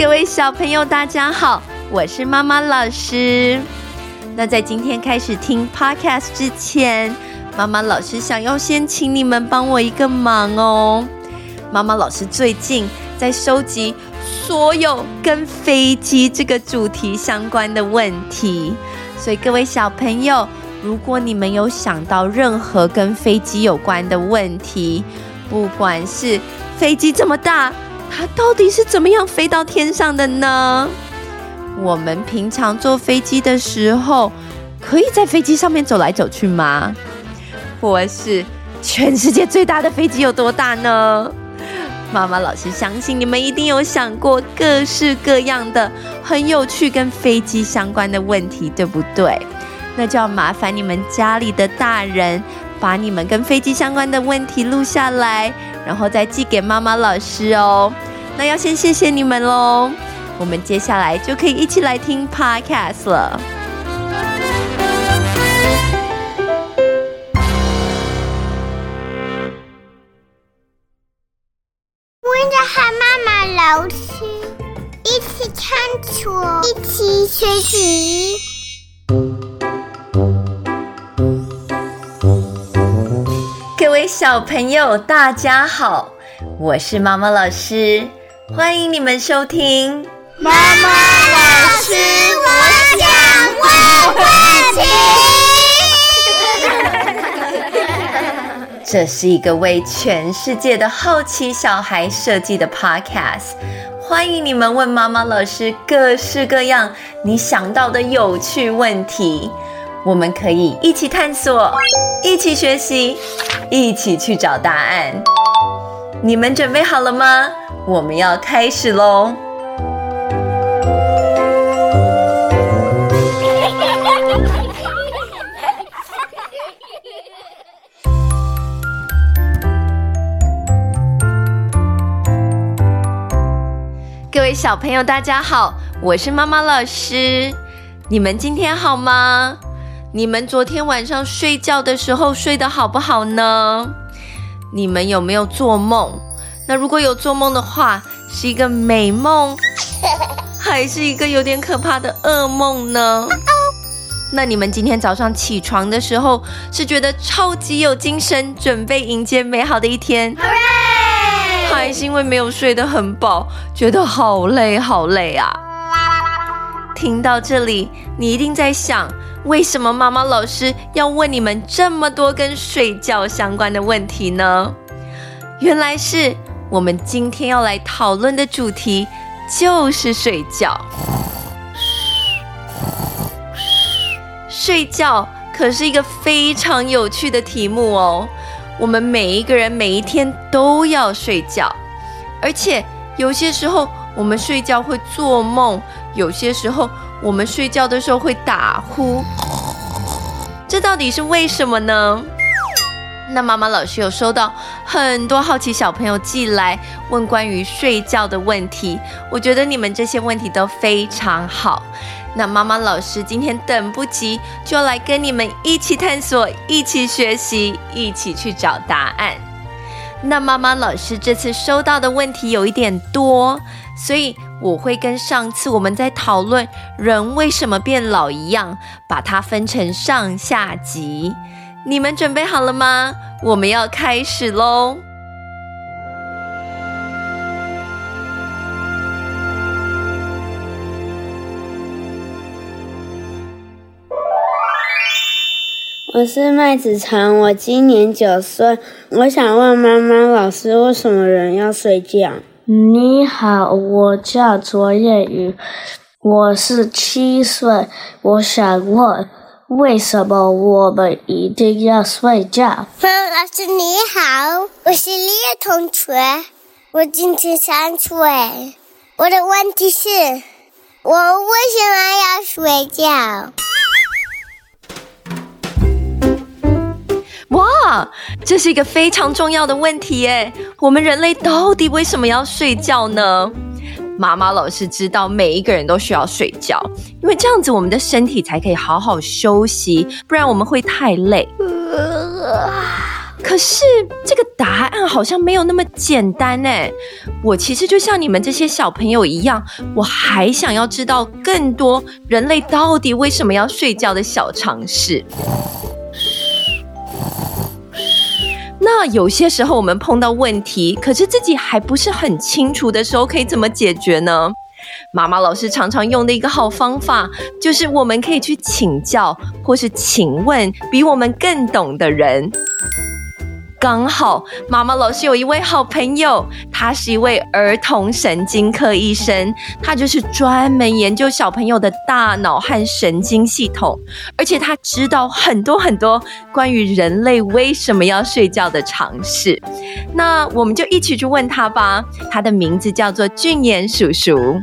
各位小朋友大家好，我是妈妈老师。那在今天开始听 podcast 之前，妈妈老师想要先请你们帮我一个忙哦。妈妈老师最近在收集所有跟飞机这个主题相关的问题，所以各位小朋友，如果你们有想到任何跟飞机有关的问题，不管是飞机这么大，它到底是怎么样飞到天上的呢？我们平常坐飞机的时候，可以在飞机上面走来走去吗？或是全世界最大的飞机有多大呢？妈妈老师相信你们一定有想过各式各样的很有趣跟飞机相关的问题，对不对？那就要麻烦你们家里的大人把你们跟飞机相关的问题录下来，然后再寄给妈妈老师哦。那要先谢谢你们咯。我们接下来就可以一起来听 podcast 了。 跟着和妈妈老师一起探索，一起学习。 各位小朋友大家好，我是妈妈老师，欢迎你们收听妈妈老师，我想问问题。 这是一个为全世界的好奇小孩设计的 podcast， 欢迎你们问妈妈老师各式各样你想到的有趣问题，我们可以一起探索，一起学习，一起去找答案。你们准备好了吗？我们要开始咯。各位小朋友大家好，我是妈妈老师。你们今天好吗？你们昨天晚上睡觉的时候睡得好不好呢？你们有没有做梦？那如果有做梦的话，是一个美梦，还是一个有点可怕的噩梦呢？那你们今天早上起床的时候，是觉得超级有精神，准备迎接美好的一天，还是因为没有睡得很饱，觉得好累好累啊？听到这里，你一定在想，为什么妈妈老师要问你们这么多跟睡觉相关的问题呢？原来是我们今天要来讨论的主题就是睡觉。睡觉可是一个非常有趣的题目哦。我们每一个人每一天都要睡觉，而且有些时候我们睡觉会做梦，有些时候我们睡觉的时候会打呼，这到底是为什么呢？那妈妈老师有收到很多好奇小朋友寄来问关于睡觉的问题，我觉得你们这些问题都非常好。那妈妈老师今天等不及，就要来跟你们一起探索，一起学习，一起去找答案。那妈妈老师这次收到的问题有一点多，所以我会跟上次我们在讨论人为什么变老一样，把它分成上下集。你们准备好了吗？我们要开始咯。 我是麦子成，我今年9岁。我想问妈妈老师，为什么人要睡觉？ 你好，我叫卓叶宇，我是7岁。我想问，为什么我们一定要睡觉？ 老师你好，我是李同学，我今年3岁。我的问题是，我为什么要睡觉？ 哇，这是一个非常重要的问题耶！我们人类到底为什么要睡觉呢？妈妈老师知道每一个人都需要睡觉，因为这样子我们的身体才可以好好休息，不然我们会太累。 可是这个答案好像没有那么简单耶。我其实就像你们这些小朋友一样，我还想要知道更多人类到底为什么要睡觉的小常识。那有些时候我们碰到问题，可是自己还不是很清楚的时候，可以怎么解决呢？妈妈老师常常用的一个好方法，就是我们可以去请教或是请问比我们更懂的人。刚好妈妈老师有一位好朋友，他是一位儿童神经科医生，他就是专门研究小朋友的大脑和神经系统，而且他知道很多很多关于人类为什么要睡觉的常识。那我们就一起去问他吧，他的名字叫做俊彦叔叔。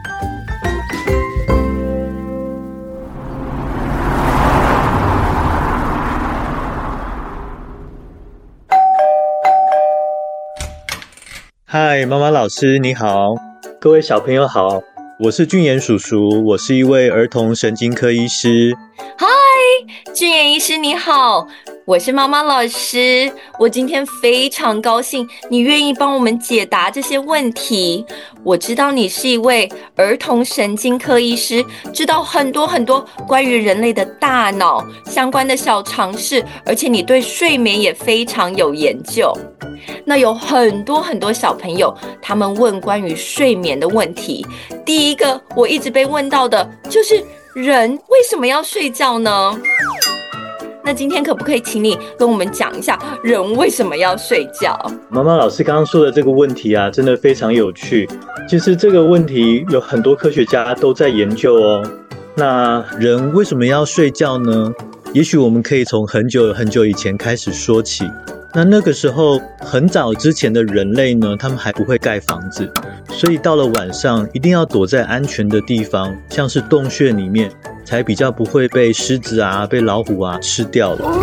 嗨，妈妈老师你好，各位小朋友好，我是俊彦叔叔，我是一位儿童神经科医师。 嗨，俊彦医师你好，我是妈妈老师，我今天非常高兴你愿意帮我们解答这些问题。我知道你是一位儿童神经科医师，知道很多很多关于人类的大脑相关的小常识，而且你对睡眠也非常有研究。那有很多很多小朋友，他们问关于睡眠的问题。第一个我一直被问到的就是人为什么要睡觉呢？那今天可不可以请你跟我们讲一下人为什么要睡觉？ 妈妈老师刚刚说的这个问题啊，真的非常有趣。其实这个问题有很多科学家都在研究哦。那人为什么要睡觉呢？也许我们可以从很久很久以前开始说起。那个时候很早之前的人类呢，他们还不会盖房子，所以到了晚上一定要躲在安全的地方，像是洞穴里面，才比较不会被狮子啊、被老虎啊吃掉了。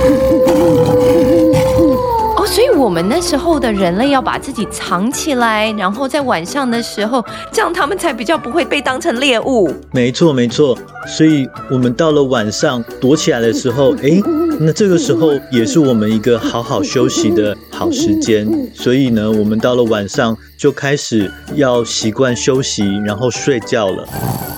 所以我们那时候的人类要把自己藏起来，然后在晚上的时候，这样他们才比较不会被当成猎物。 没错没错，所以我们到了晚上躲起来的时候，那这个时候也是我们一个好好休息的好时间。所以呢，我们到了晚上就开始要习惯休息，然后睡觉了。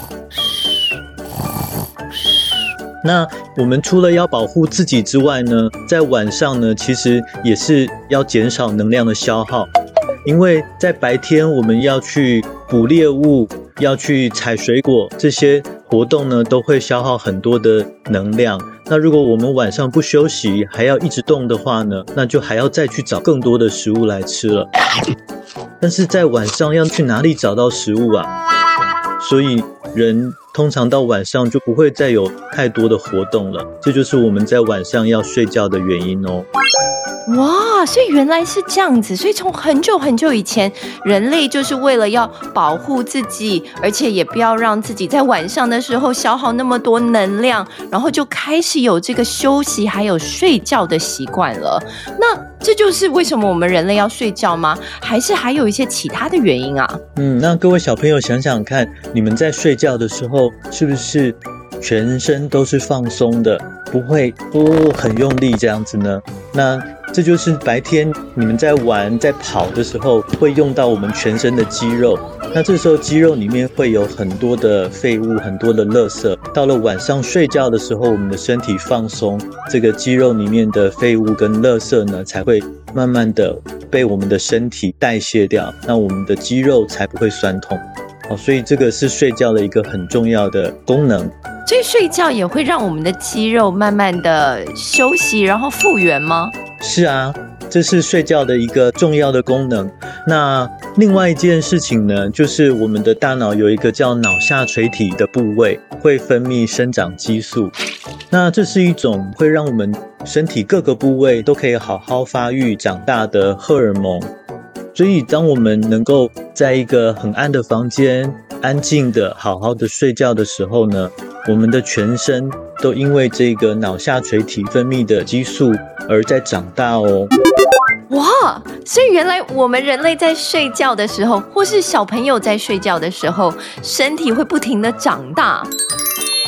那我们除了要保护自己之外呢，在晚上呢，其实也是要减少能量的消耗，因为在白天我们要去捕猎物，要去采水果，这些活动呢都会消耗很多的能量。那如果我们晚上不休息，还要一直动的话呢，那就还要再去找更多的食物来吃了。但是在晚上要去哪里找到食物啊？所以人通常到晚上就不会再有太多的活动了，这就是我们在晚上要睡觉的原因哦。 哇，所以原来是这样子，所以从很久很久以前，人类就是为了要保护自己，而且也不要让自己在晚上的时候消耗那么多能量，然后就开始有这个休息还有睡觉的习惯了。那这就是为什么我们人类要睡觉吗？还是还有一些其他的原因啊？ 那各位小朋友想想看，你们在睡觉的时候是不是全身都是放松的，不会很用力这样子呢？那这就是白天你们在玩在跑的时候会用到我们全身的肌肉，那这时候肌肉里面会有很多的废物，很多的垃圾，到了晚上睡觉的时候，我们的身体放松，这个肌肉里面的废物跟垃圾呢才会慢慢的被我们的身体代谢掉，那我们的肌肉才不会酸痛。所以这个是睡觉的一个很重要的功能。 所以睡觉也会让我们的肌肉慢慢的休息，然后复原吗？ 是啊，这是睡觉的一个重要的功能。那另外一件事情呢，就是我们的大脑有一个叫脑下垂体的部位，会分泌生长激素。那这是一种会让我们身体各个部位都可以好好发育长大的荷尔蒙。所以当我们能够在一个很暗的房间安静的好好的睡觉的时候呢，我们的全身都因为这个脑下垂体分泌的激素而在长大哦。 哇，所以原来我们人类在睡觉的时候，或是小朋友在睡觉的时候，身体会不停的长大。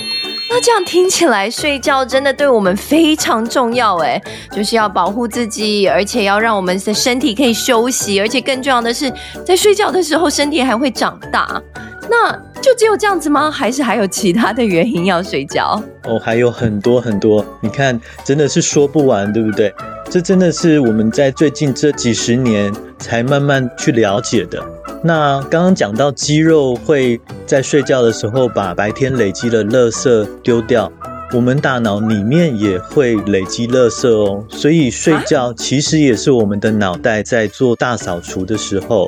那这样听起来，睡觉真的对我们非常重要诶，就是要保护自己，而且要让我们的身体可以休息，而且更重要的是，在睡觉的时候，身体还会长大。那就只有这样子吗？还是还有其他的原因要睡觉？ 还有很多很多，你看，真的是说不完，对不对？这真的是我们在最近这几十年才慢慢去了解的。那刚刚讲到肌肉会在睡觉的时候把白天累积的垃圾丢掉，我们大脑里面也会累积垃圾哦，所以睡觉其实也是我们的脑袋在做大扫除的时候。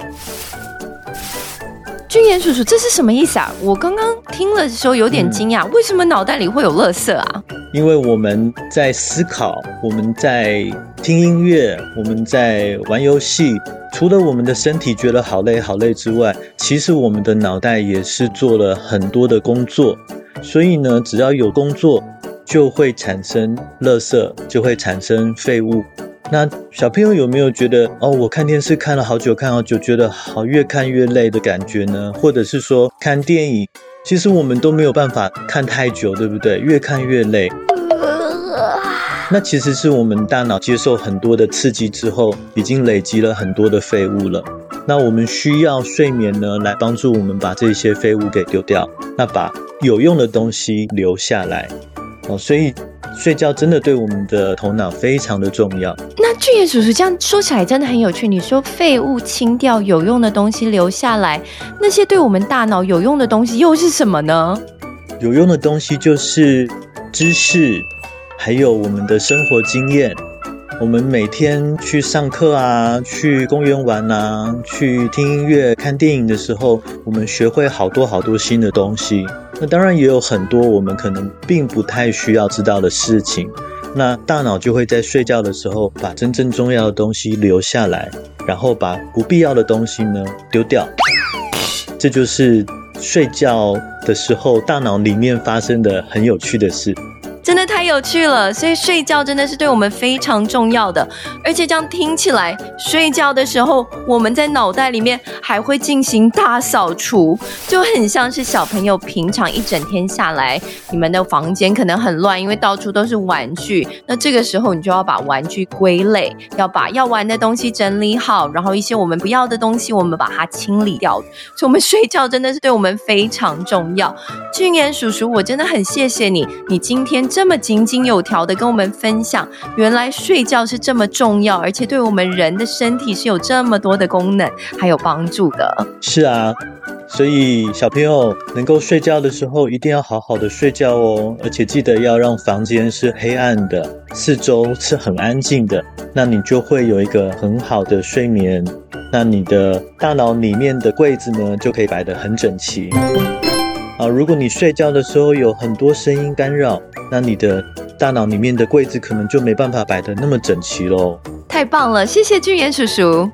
君言叔叔，这是什么意思啊？我刚刚听了的时候有点惊讶，为什么脑袋里会有垃圾啊？ 因为我们在思考，我们在听音乐，我们在玩游戏，除了我们的身体觉得好累好累之外，其实我们的脑袋也是做了很多的工作。所以呢，只要有工作，就会产生垃圾，就会产生废物。那小朋友有没有觉得我看电视看了好久，觉得越看越累的感觉呢？或者是说看电影，其实我们都没有办法看太久，对不对？越看越累。那其实是我们大脑接受很多的刺激之后，已经累积了很多的废物了。那我们需要睡眠呢，来帮助我们把这些废物给丢掉，那把有用的东西留下来。所以睡觉真的对我们的头脑非常的重要。 那俊言叔叔这样说起来真的很有趣，你说废物清掉，有用的东西留下来，那些对我们大脑有用的东西又是什么呢？ 有用的东西就是知识，还有我们的生活经验。我们每天去上课啊，去公园玩啊，去听音乐看电影的时候，我们学会好多好多新的东西。那当然也有很多我们可能并不太需要知道的事情，那大脑就会在睡觉的时候把真正重要的东西留下来，然后把不必要的东西呢丢掉。这就是睡觉的时候大脑里面发生的很有趣的事。 真的太有趣了，所以睡觉真的是对我们非常重要的。而且这样听起来，睡觉的时候我们在脑袋里面还会进行大扫除，就很像是小朋友平常一整天下来，你们的房间可能很乱，因为到处都是玩具，那这个时候你就要把玩具归类，要把要玩的东西整理好，然后一些我们不要的东西我们把它清理掉。所以我们睡觉真的是对我们非常重要。俊言叔叔，我真的很谢谢你，你今天这么井井有条的跟我们分享，原来睡觉是这么重要，而且对我们人的身体是有这么多的功能还有帮助的。 是啊，所以小朋友能够睡觉的时候一定要好好的睡觉哦，而且记得要让房间是黑暗的，四周是很安静的，那你就会有一个很好的睡眠。那你的大脑里面的柜子呢就可以摆得很整齐。如果你睡觉的时候有很多声音干扰，那你的大脑里面的柜子可能就没办法摆得那么整齐咯。 太棒了，谢谢俊言叔叔。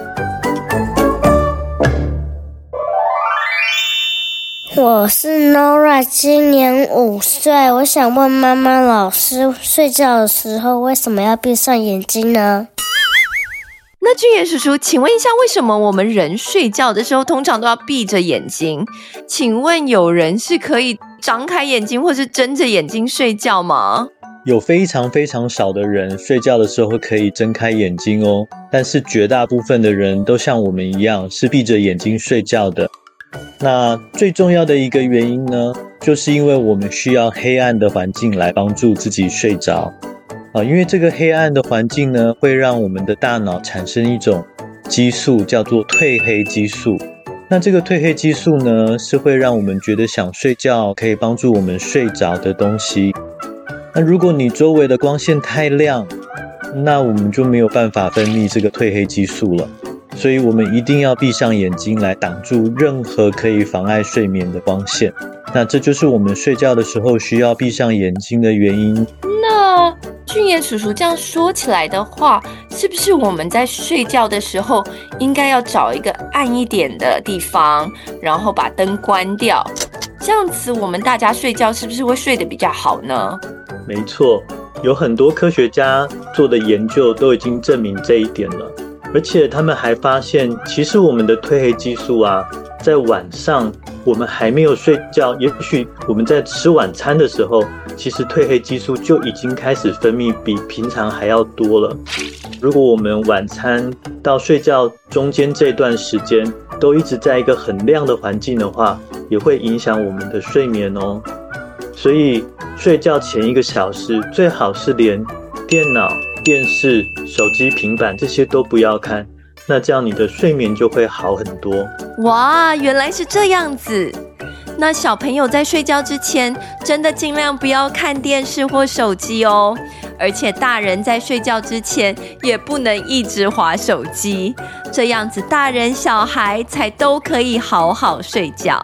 我是 Nora， 今年5岁。我想问妈妈老师，睡觉的时候为什么要闭上眼睛呢？ 那俊言叔叔，请问一下，为什么我们人睡觉的时候通常都要闭着眼睛？请问有人是可以张开眼睛或是睁着眼睛睡觉吗？ 有非常非常少的人睡觉的时候可以睁开眼睛哦，但是绝大部分的人都像我们一样是闭着眼睛睡觉的。那最重要的一个原因呢，就是因为我们需要黑暗的环境来帮助自己睡着。因为这个黑暗的环境呢，会让我们的大脑产生一种激素，叫做褪黑激素。那这个褪黑激素呢，是会让我们觉得想睡觉，可以帮助我们睡着的东西。那如果你周围的光线太亮，那我们就没有办法分泌这个褪黑激素了。所以我们一定要闭上眼睛来挡住任何可以妨碍睡眠的光线。那这就是我们睡觉的时候需要闭上眼睛的原因。 那俊言叔叔这样说起来的话，是不是我们在睡觉的时候应该要找一个暗一点的地方，然后把灯关掉，这样子我们大家睡觉是不是会睡得比较好呢？ 没错，有很多科学家做的研究都已经证明这一点了，而且他们还发现，其实我们的褪黑激素啊，在晚上我们还没有睡觉，也许我们在吃晚餐的时候，其实褪黑激素就已经开始分泌，比平常还要多了。如果我们晚餐到睡觉中间这段时间都一直在一个很亮的环境的话，也会影响我们的睡眠哦。所以睡觉前1个小时最好是连电脑、电视、手机、平板这些都不要看，那这样你的睡眠就会好很多。 哇，原来是这样子。那小朋友在睡觉之前真的尽量不要看电视或手机哦，而且大人在睡觉之前也不能一直滑手机，这样子大人小孩才都可以好好睡觉。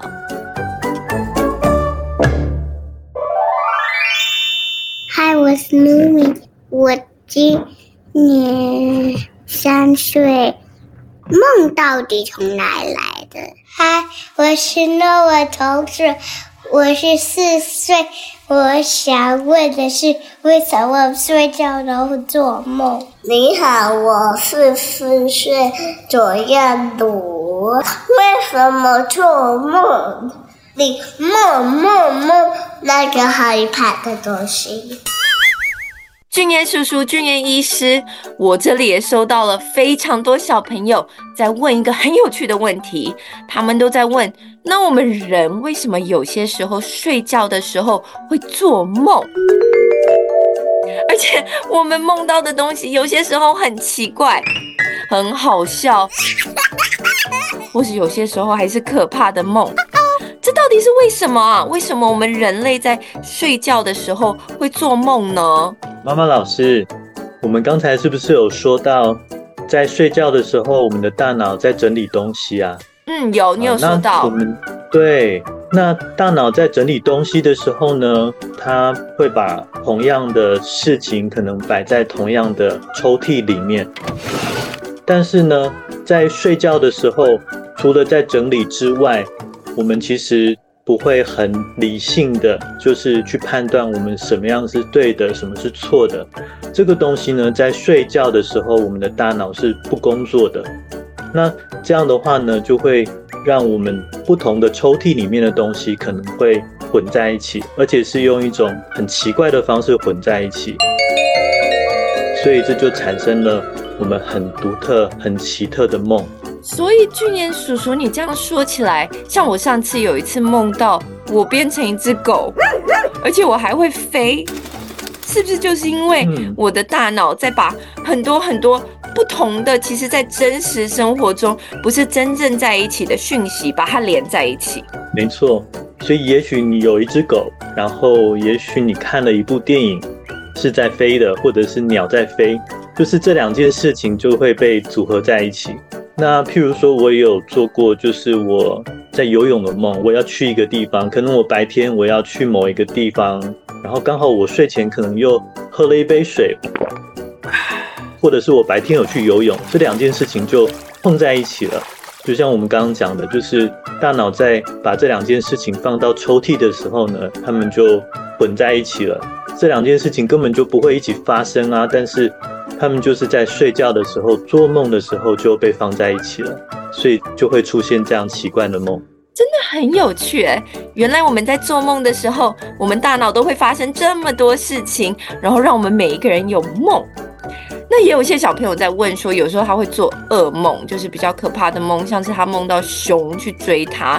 嗨，我是露米，我今年3岁。梦到底从哪里来的？嗨，我是诺尔同学，我是4岁。我想问的是，为什么睡觉都会做梦？你好，我是4岁左右鲁。为什么做梦？你梦那个害怕的东西。 俊彦叔叔、俊彦医师，我这里也收到了非常多小朋友在问一个很有趣的问题，他们都在问，那我们人为什么有些时候睡觉的时候会做梦？而且我们梦到的东西有些时候很奇怪，很好笑，或是有些时候还是可怕的梦。这到底是为什么啊？为什么我们人类在睡觉的时候会做梦呢？ 妈妈老师，我们刚才是不是有说到，在睡觉的时候，我们的大脑在整理东西啊？ 有，你有说到。 对，那大脑在整理东西的时候呢，它会把同样的事情可能摆在同样的抽屉里面。但是呢，在睡觉的时候，除了在整理之外，我们其实不会很理性的，就是去判断我们什么样是对的，什么是错的。这个东西呢，在睡觉的时候，我们的大脑是不工作的。那这样的话呢，就会让我们不同的抽屉里面的东西可能会混在一起，而且是用一种很奇怪的方式混在一起。所以这就产生了我们很独特、很奇特的梦。 所以俊彦叔叔，你这样说起来，像我上次有一次梦到我变成一只狗，而且我还会飞，是不是就是因为我的大脑在把很多不同的，其实在真实生活中不是真正在一起的讯息，把它连在一起？ 没错，所以也许你有一只狗，然后也许你看了一部电影是在飞的，或者是鸟在飞，就是这2件事情就会被组合在一起。那譬如说我也有做过，就是我在游泳的梦，我要去一个地方，可能我白天我要去某一个地方，然后刚好我睡前可能又喝了一杯水，或者是我白天有去游泳，这2件事情就碰在一起了。就像我们刚刚讲的，就是大脑在把这2件事情放到抽屉的时候呢，它们就混在一起了。这2件事情根本就不会一起发生啊，但是他们就是在睡觉的时候、做梦的时候就被放在一起了，所以就会出现这样奇怪的梦。 真的很有趣耶！原来我们在做梦的时候，我们大脑都会发生这么多事情，然后让我们每一个人有梦。那也有一些小朋友在问说，有时候他会做噩梦，就是比较可怕的梦，像是他梦到熊去追他。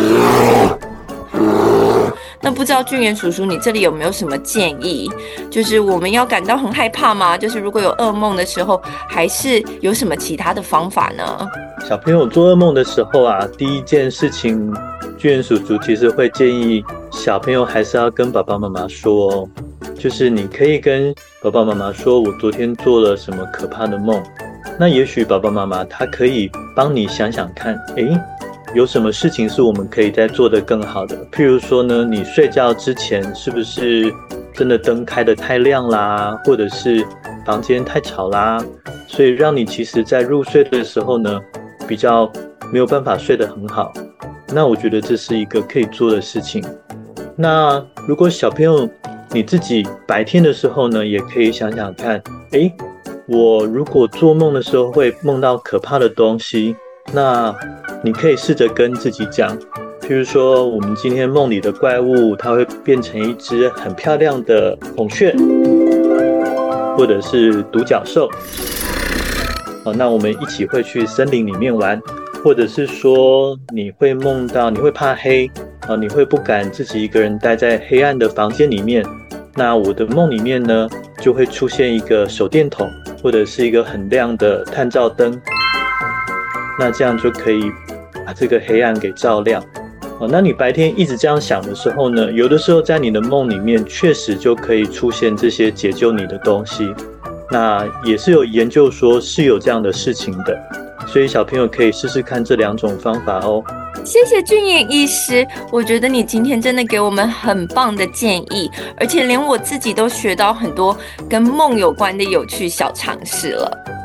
那不知道俊彦叔叔，你这里有没有什么建议？就是我们要感到很害怕吗？就是如果有噩梦的时候，还是有什么其他的方法呢？ 小朋友做噩梦的时候啊，第一件事情，俊彦叔叔其实会建议小朋友还是要跟爸爸妈妈说哦，就是你可以跟爸爸妈妈说，我昨天做了什么可怕的梦。那也许爸爸妈妈他可以帮你想想看，有什么事情是我们可以再做得更好的？譬如说呢，你睡觉之前是不是真的灯开得太亮啦，或者是房间太吵啦，所以让你其实在入睡的时候呢，比较没有办法睡得很好。那我觉得这是一个可以做的事情。那如果小朋友你自己白天的时候呢，也可以想想看，我如果做梦的时候会梦到可怕的东西，那你可以试着跟自己讲， 譬如说我们今天梦里的怪物，它会变成一只很漂亮的孔雀，或者是独角兽。那我们一起会去森林里面玩，或者是说你会梦到你会怕黑，你会不敢自己一个人待在黑暗的房间里面。那我的梦里面呢，就会出现一个手电筒，或者是一个很亮的探照灯，那这样就可以把这个黑暗给照亮。那你白天一直这样想的时候呢，有的时候在你的梦里面确实就可以出现这些解救你的东西。那也是有研究说是有这样的事情的，所以小朋友可以试试看这2种方法哦。 谢谢俊彦医师，我觉得你今天真的给我们很棒的建议，而且连我自己都学到很多跟梦有关的有趣小常识了。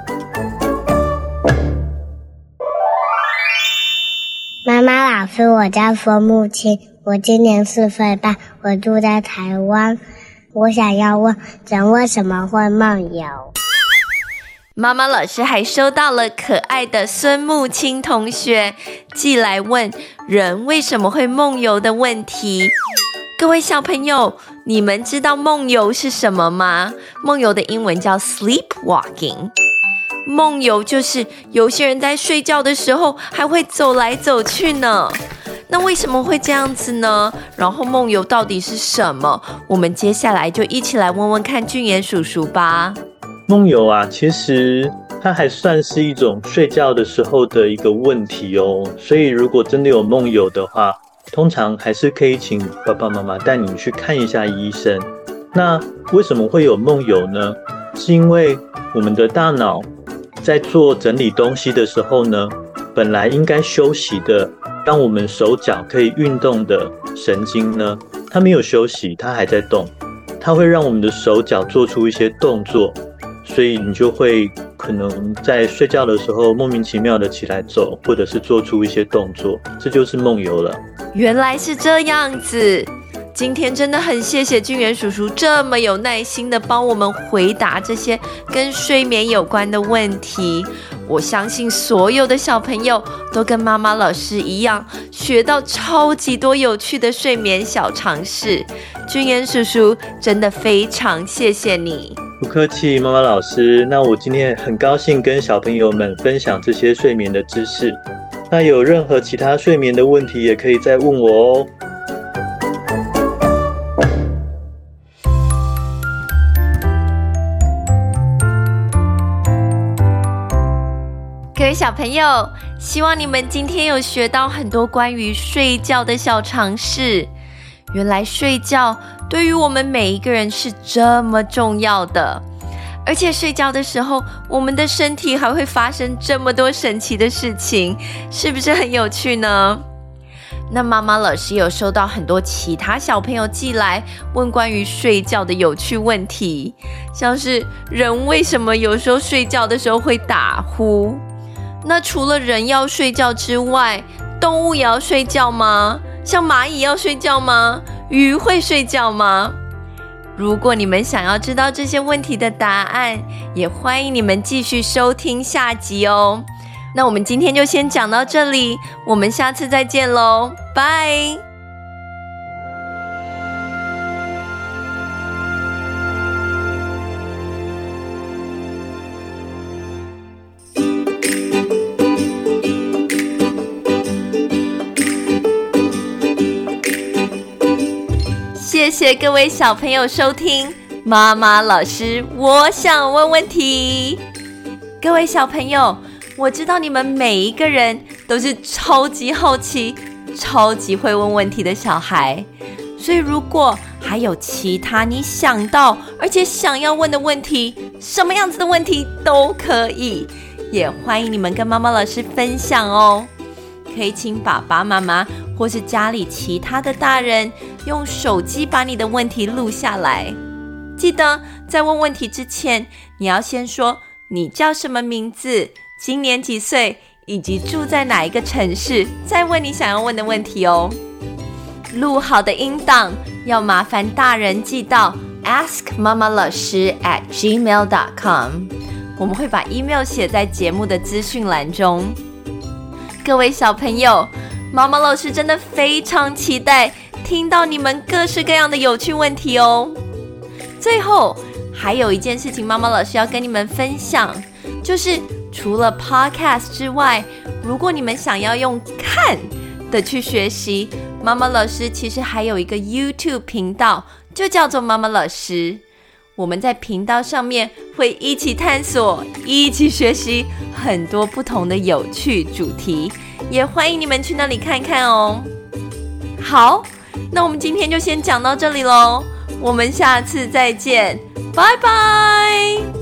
妈妈老师，我叫孙木清，我今年4岁半，我住在台湾。我想要问，人为什么会梦游？ 妈妈老师还收到了可爱的孙木清同学寄来问人为什么会梦游的问题。各位小朋友，你们知道梦游是什么吗？梦游的英文叫 sleepwalking。梦游就是有些人在睡觉的时候还会走来走去呢。那为什么会这样子呢？然后梦游到底是什么？我们接下来就一起来问问看俊彦叔叔吧。 梦游啊，其实它还算是一种睡觉的时候的一个问题哦。所以如果真的有梦游的话，通常还是可以请爸爸妈妈带你去看一下医生。那为什么会有梦游呢？是因为我们的大脑在做整理东西的时候呢，本来应该休息的，让我们手脚可以运动的神经呢，它没有休息，它还在动，它会让我们的手脚做出一些动作，所以你就会可能在睡觉的时候莫名其妙的起来走，或者是做出一些动作，这就是梦游了。 原来是这样子，今天真的很谢谢俊彦叔叔这么有耐心的帮我们回答这些跟睡眠有关的问题。我相信所有的小朋友都跟妈妈老师一样，学到超级多有趣的睡眠小常识。俊彦叔叔真的非常谢谢你。 不客气，妈妈老师。那我今天很高兴跟小朋友们分享这些睡眠的知识。那有任何其他睡眠的问题也可以再问我哦。 各位小朋友，希望你们今天有学到很多关于睡觉的小常识。原来睡觉对于我们每一个人是这么重要的，而且睡觉的时候，我们的身体还会发生这么多神奇的事情，是不是很有趣呢？那妈妈老师有收到很多其他小朋友寄来问关于睡觉的有趣问题，像是人为什么有时候睡觉的时候会打呼？那除了人要睡觉之外，动物也要睡觉吗？像蚂蚁要睡觉吗？鱼会睡觉吗？如果你们想要知道这些问题的答案，也欢迎你们继续收听下集哦。那我们今天就先讲到这里，我们下次再见咯，拜。谢谢各位小朋友收听妈妈老师我想问问题。各位小朋友，我知道你们每一个人都是超级好奇、超级会问问题的小孩，所以如果还有其他你想到而且想要问的问题，什么样子的问题都可以，也欢迎你们跟妈妈老师分享哦。可以请爸爸妈妈或是家里其他的大人用手机把你的问题录下来。记得在问问题之前，你要先说你叫什么名字，今年几岁，以及住在哪一个城市，再问你想要问的问题哦。录好的音档要麻烦大人寄到 askmamalashi@gmail.com， 我们会把 email 写在节目的资讯栏中。各位小朋友， 妈妈老师真的非常期待听到你们各式各样的有趣问题哦。最后还有一件事情妈妈老师要跟你们分享，就是除了 podcast 之外，如果你们想要用看的去学习，妈妈老师其实还有一个 YouTube 频道，就叫做妈妈老师。我们在频道上面会一起探索，一起学习很多不同的有趣主题，也欢迎你们去那里看看哦。好，那我们今天就先讲到这里咯，我们下次再见，拜拜。